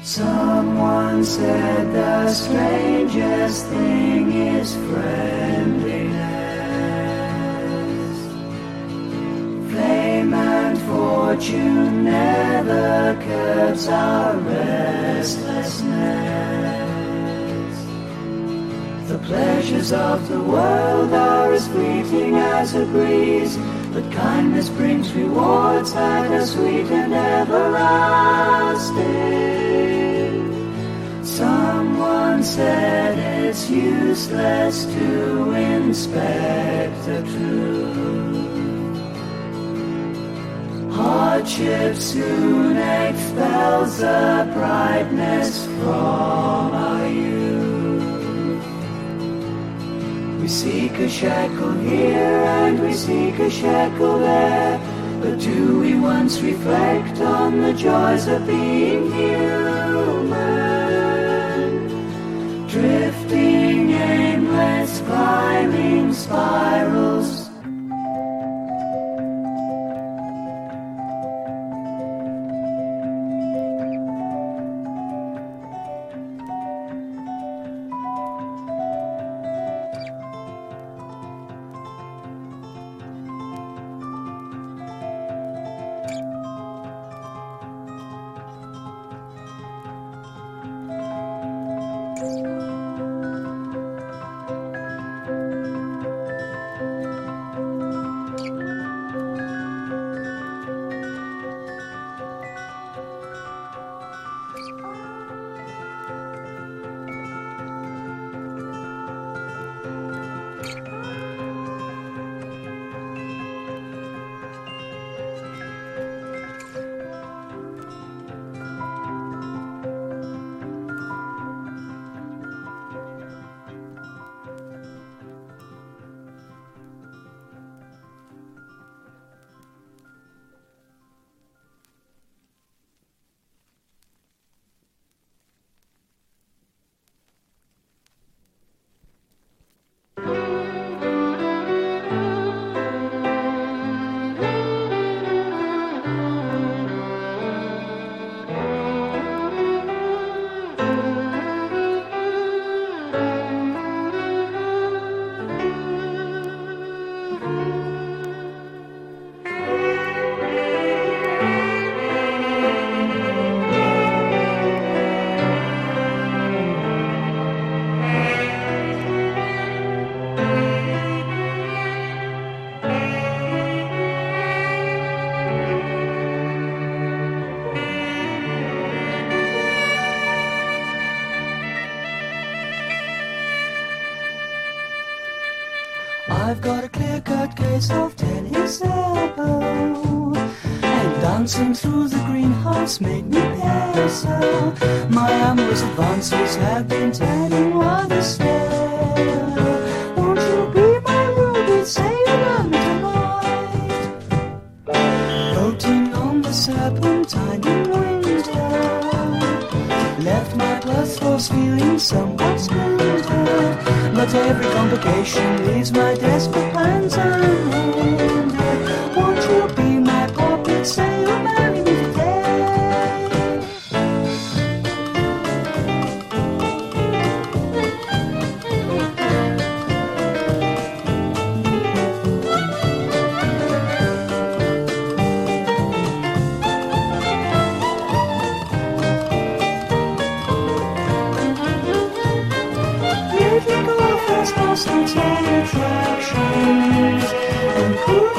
Someone said the strangest thing is friendliness. Flame and fortune never curbs our restlessness. The pleasures of the world are as fleeting as a breeze, but kindness brings rewards that are sweet and everlasting. Someone said it's useless to inspect the truth. Hardship soon expels the brightness from our youth. We seek a shekel here and we seek a shekel there, but do we once reflect on the joys of being human? Drifting aimless, climbing spirals. I've got a clear-cut case of tennis elbow, and dancing through the greenhouse made me pay so. My amorous advances have been turning rather stale. Won't you be my ruby, say you love me tonight? Floating on the serpentine in winter, left my clothes floors feeling somewhat splintered, but every complication leaves my desperate plans unhindered. Won't you be my puppet, say you'll marry me today? Attractions and cool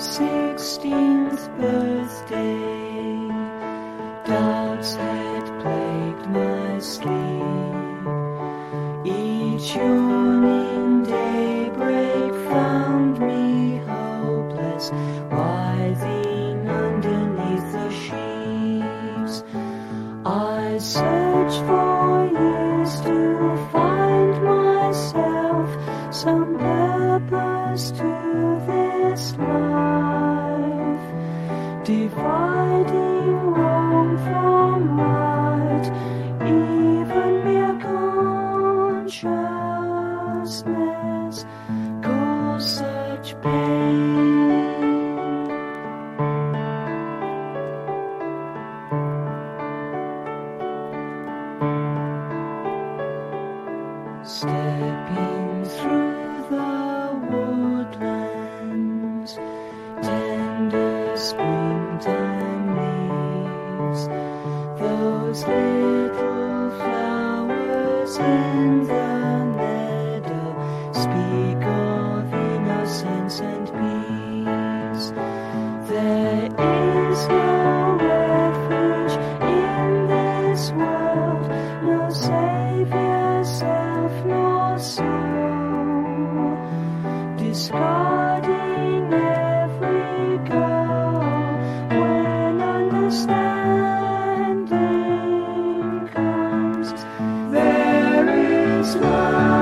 16th birthday, doubts had plagued my sleep. Each yawning daybreak found me hopeless, writhing underneath the sheaves. I searched for years to find myself some purpose to this life, dividing wrong from right, even mere consciousness caused such pain. Stepping through the woodlands, tender springtime leaves, those little flowers in the meadow speak of innocence and peace. There is no refuge in this world, no savior, self nor soul, discarding every goal when understanding comes. There is love.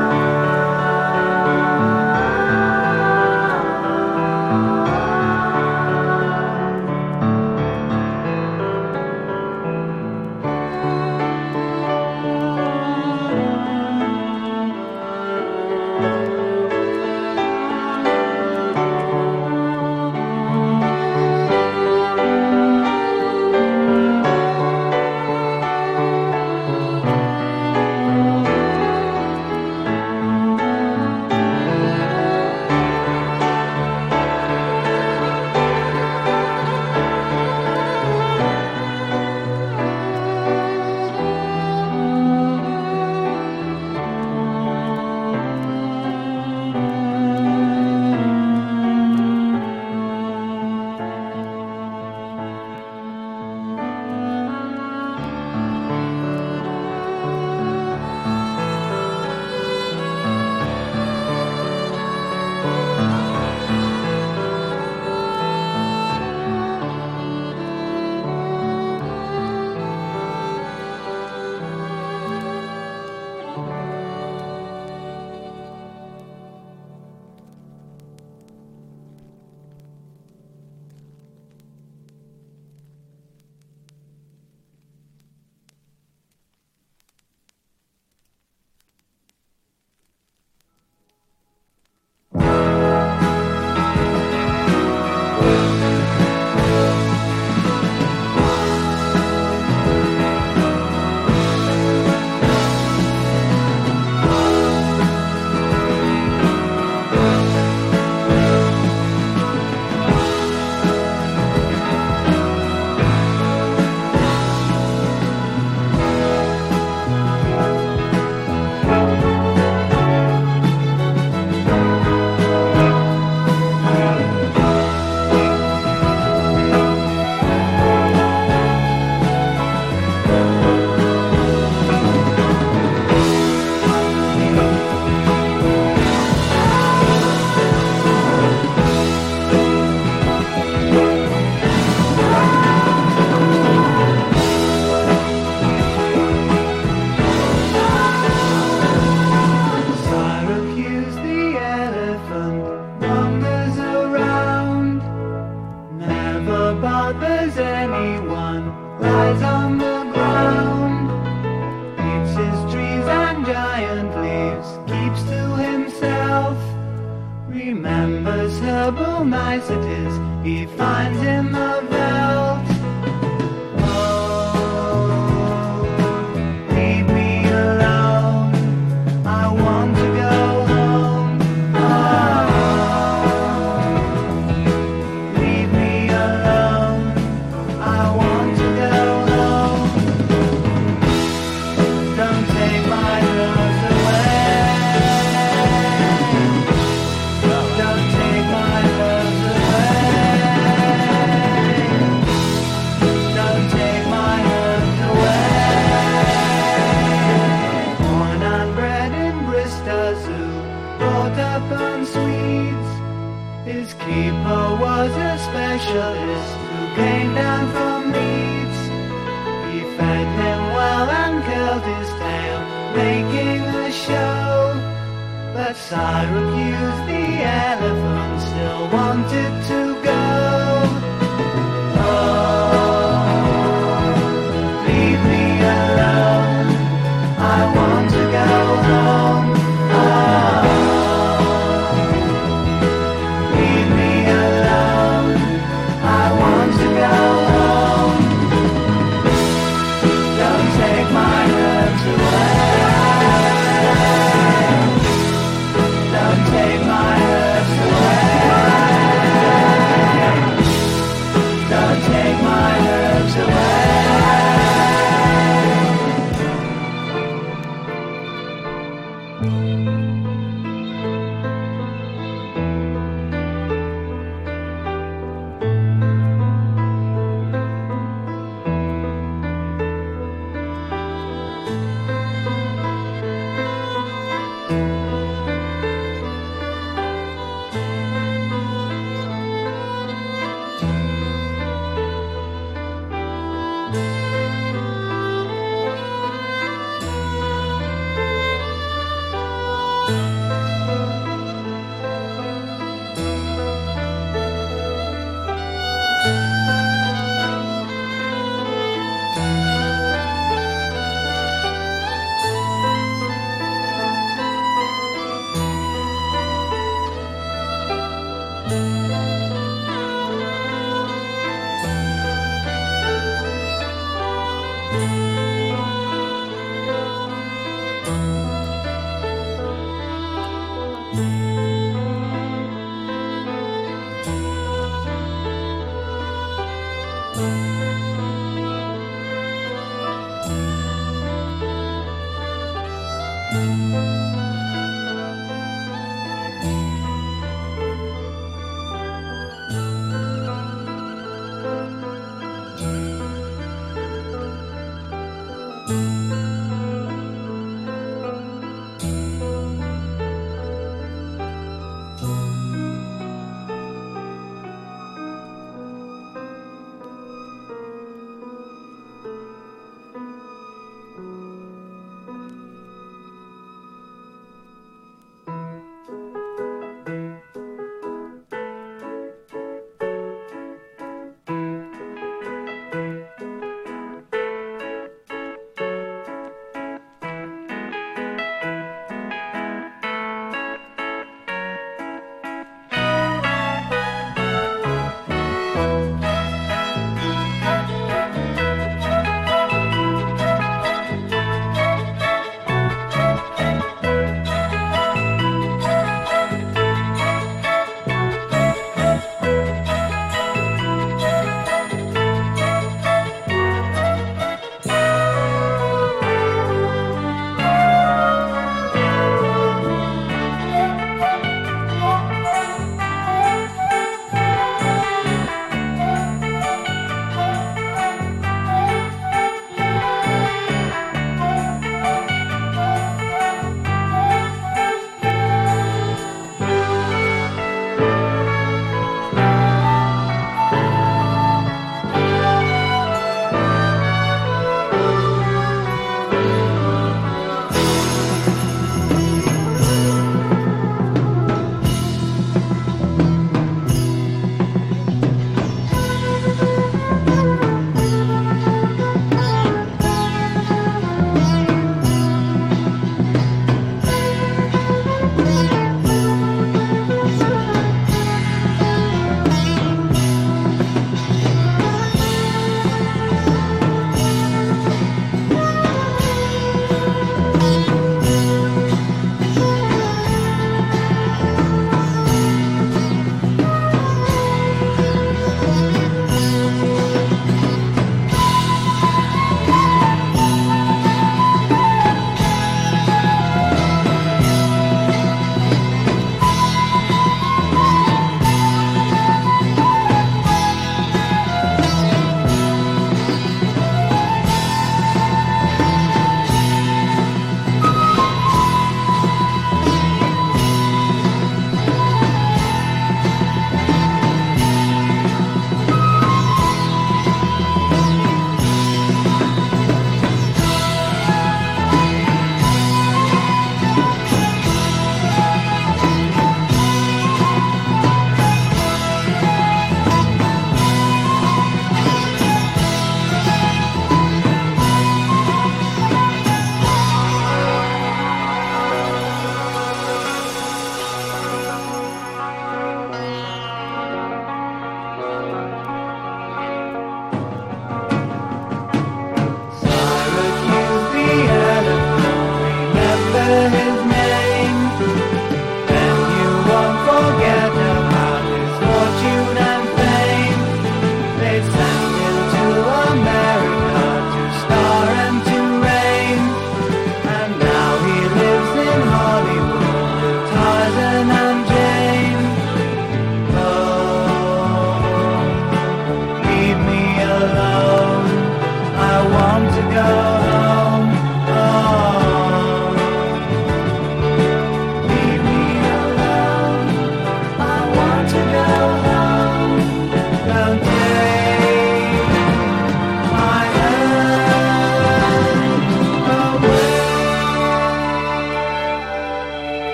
Remembers herbal niceties he finds in the veldt. Oh, leave me alone, I want to go home. Oh, leave me alone, I want to go home. Don't take my love away. Don't take my love away. making a show. But Syracuse the elephant still wanted to go. Oh, leave me alone, I want to go home. Oh, leave me alone, I want to go home. Don't take my herbs away. Don't take my herbs away. Don't take my herbs away.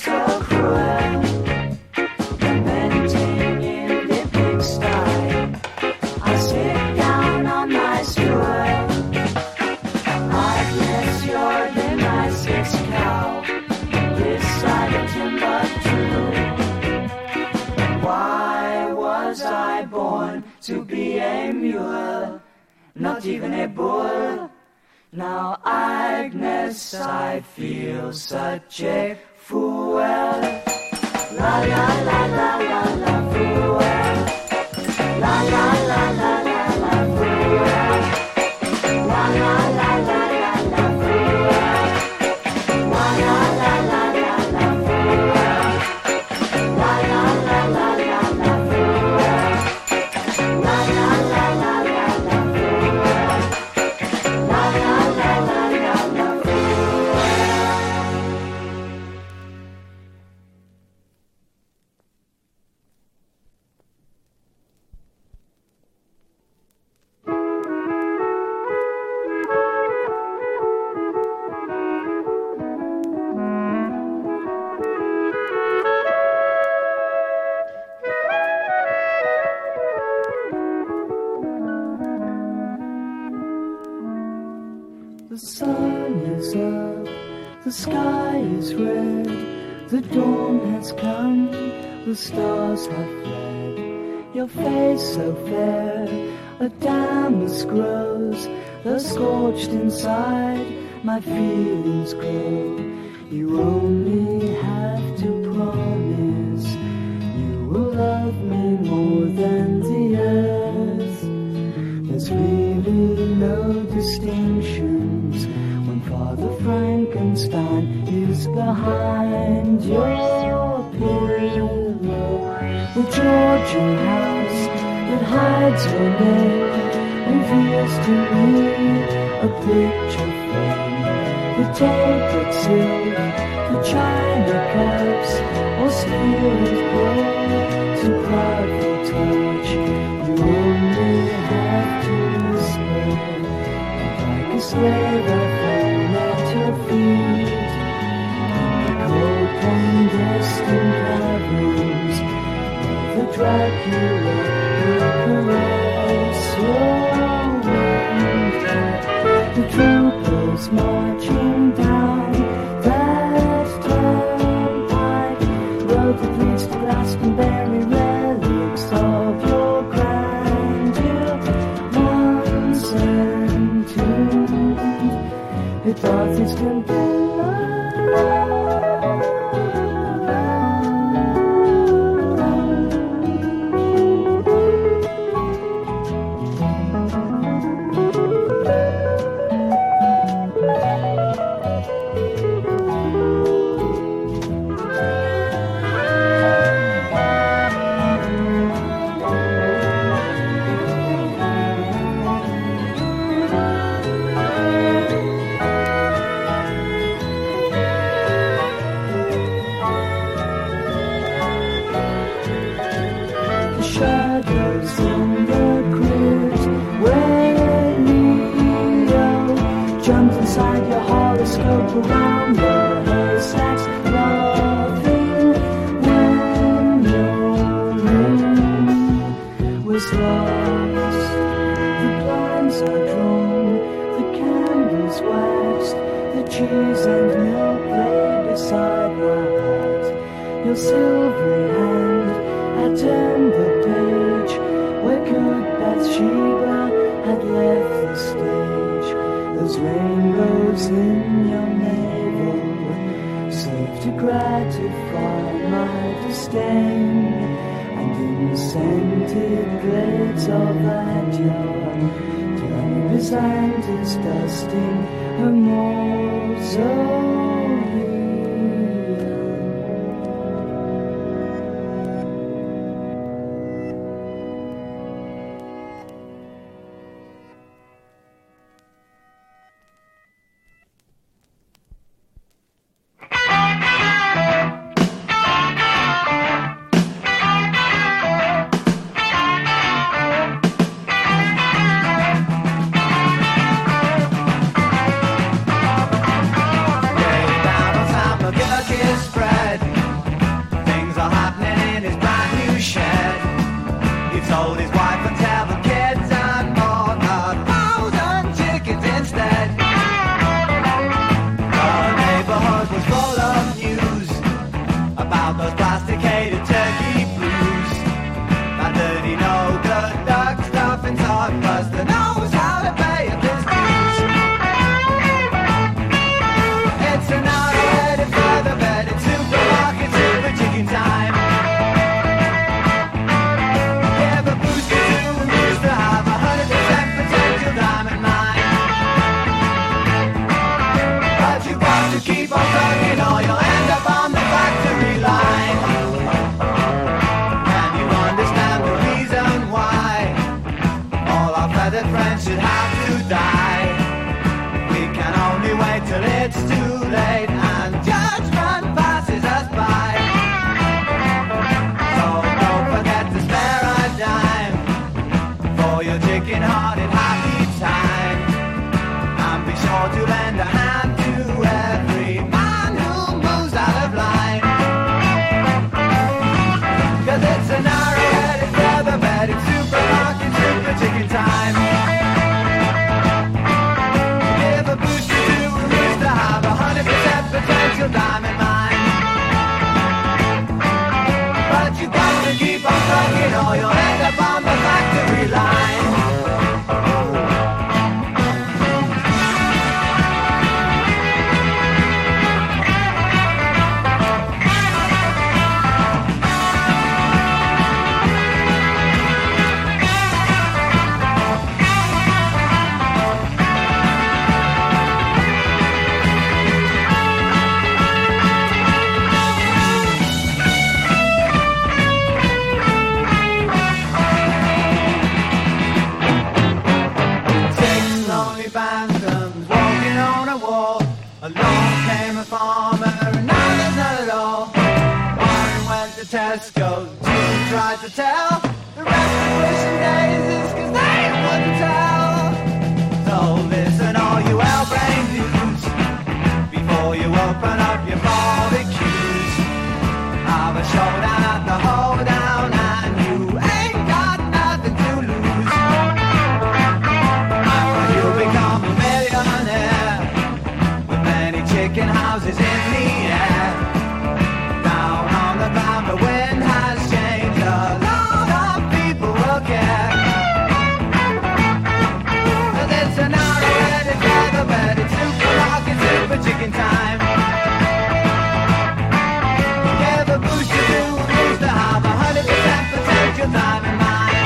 so cruel, lamenting in the pigsty. I sit down on my stool. Agnes, you're the nicest cow this side of Timbuktu. Why was I born to be a mule, not even a bull? Now, Agnes, I feel such a fool. La la la la la la fool. La la la la la la fool. La la la la la la fool. La la la la la la fool. La la la la la la fool. La la la la la la fool. La la la la la la fool. The sun is up, the sky is red, the dawn has come, the stars have fled. Your face so fair, a damask grows, the scorched inside, my feelings grow. You only have to promise you will love me more than the earth. There's really no distinctions when Father Frankenstein is behind your pillow. The Georgian house that hides your name reveals to me a picture frame. The tapered silk, the china cups, or spirit gold to prideful touch. You only have to whisper, and like a slave I fall at your feet. In the cold, clandestine caverns, where the Dracula will caress your winter. The troopers marching down that turnpike, rode the streets to Glastonbury, relics of your grandeur, once entombed. It was his shadows in the crypt where Leo jumped inside your horoscope around the haystacks, laughing when your room was lost. The blinds are drawn, the candles waxed, the cheese and milk lay beside my heart. Your silvery hand had turned the page where good Bathsheba had left the stage. Those rainbows in your navel served to gratify my disdain, and in the scented glades of that yard, Johnny Besant is dusting her mausoleum. Tesco. Judy tried to tell the rest of wishing daisies, cause they wouldn't tell. So listen all you well-brain dudes, before you open up your barbecues. Have a showdown at the hoedown and you ain't got nothing to lose. You'll become a millionaire with many chicken houses in the air. Down on the ground the wind has changed, a lot of people will care. And it's an hour ready for the bed, it's supermarket, super chicken time. Yeah, the booster do used to have 100% potential time in mind.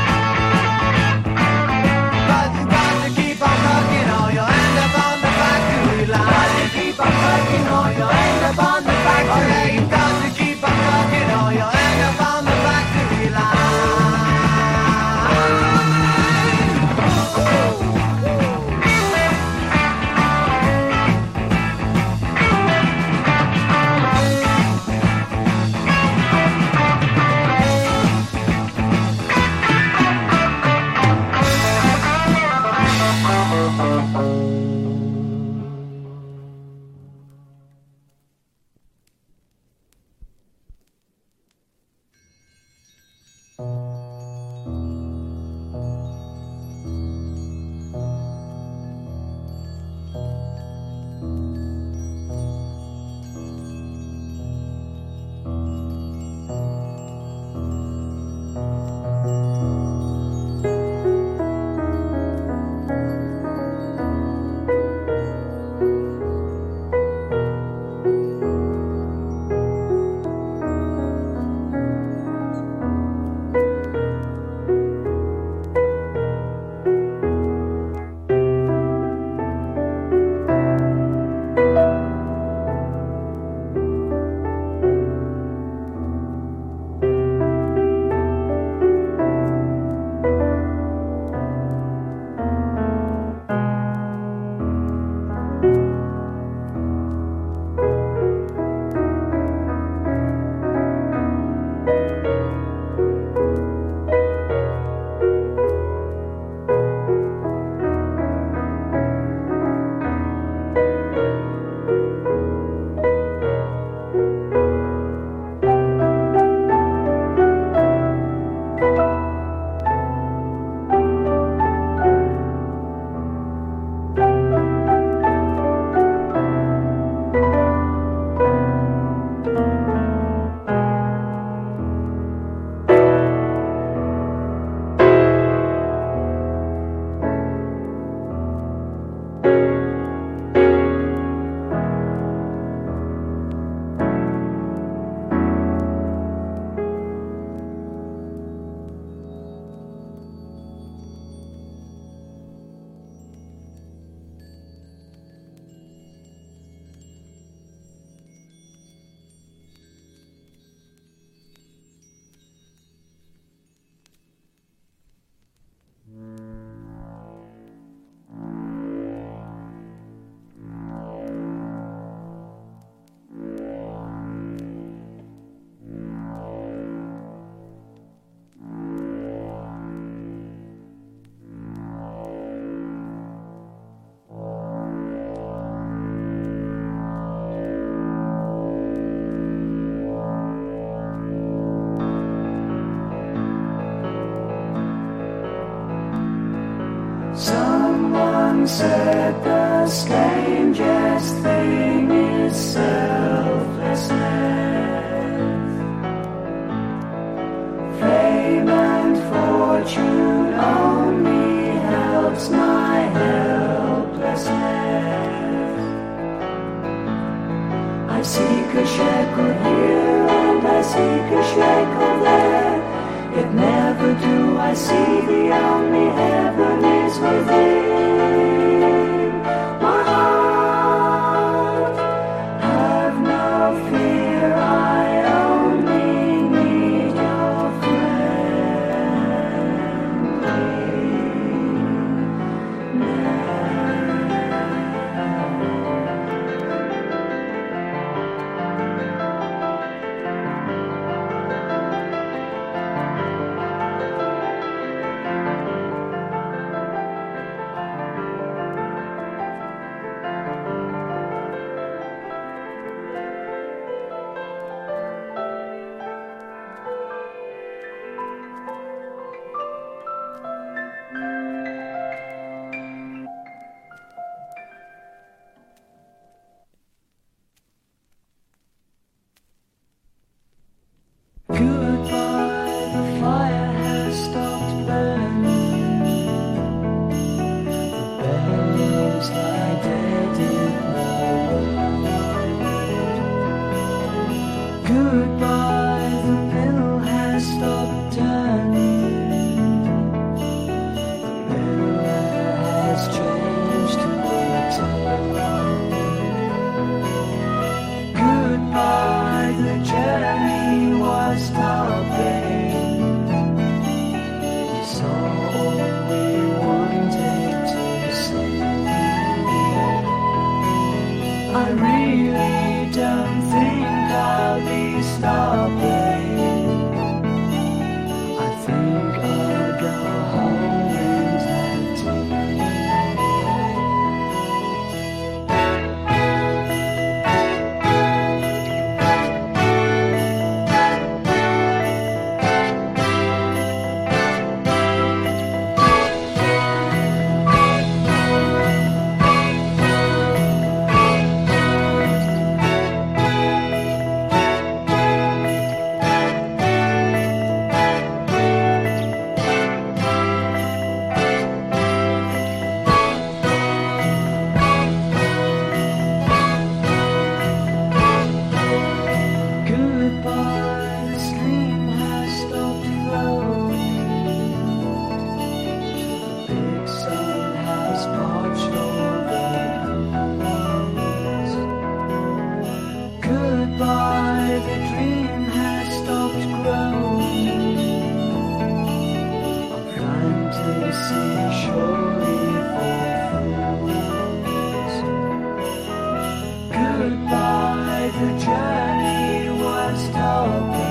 But you got to keep on cooking or you'll end up on the factory line. Got to keep on cooking or you'll end up on the factory line. You got to keep on cooking or you'll end up on the factory line. Someone said the strangest thing is selflessness. Fame and fortune only helps my helplessness. I seek a shekel here and I seek a shekel there, yet never do I see the only heaven is within my heart. Have no fear, I only need your friendliness. Goodbye, the mill has stopped turning. The mill has changed to a town. Goodbye, the journey was stopping. We saw all we wanted to see. I really don't think I'll be stopping. I think I'll go home and have tea. Goodbye, the stream has stopped flowing. The big sun has parched all the pools. Goodbye, the dream has stopped growing. A fantasy surely for fools. Goodbye, the journey was stopping.